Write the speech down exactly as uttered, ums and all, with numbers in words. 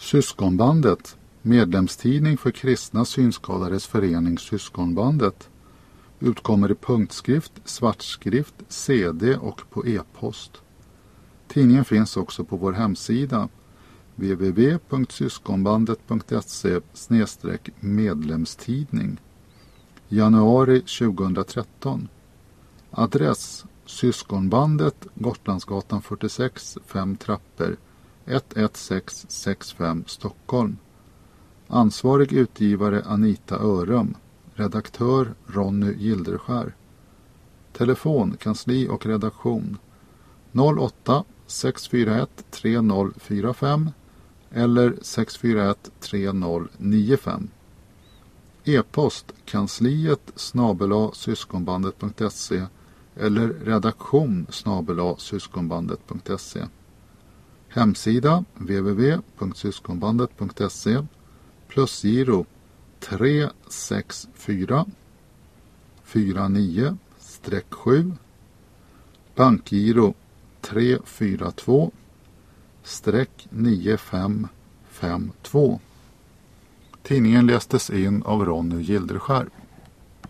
Syskonbandet, medlemstidning för kristna synskadades förening Syskonbandet, utkommer i punktskrift, svartskrift, C D och på e-post. Tidningen finns också på vår hemsida w w w punkt syskonbandet punkt se slash medlemstidning. Januari tjugohundratretton. Adress: Syskonbandet, Gotlandsgatan fyrtiosex, fem trappor, ett ett sex sex fem, Stockholm. Ansvarig utgivare Anita Örum. Redaktör Ronny Gilderskär. Telefon, kansli och redaktion noll åtta sex fyra ett tre noll fyra fem eller sex fyra ett tre noll nio fem. E-post kansliet snabel-a syskonbandet punkt se eller redaktion snabel-a syskonbandet punkt se. Hemsida w w w punkt syskonbandet punkt se. Plusgiro tre sex fyra fyra nio sju. Bankgiro tre fyra två nio fem fem två. Tidningen lästes in av Ronny Gilderskär.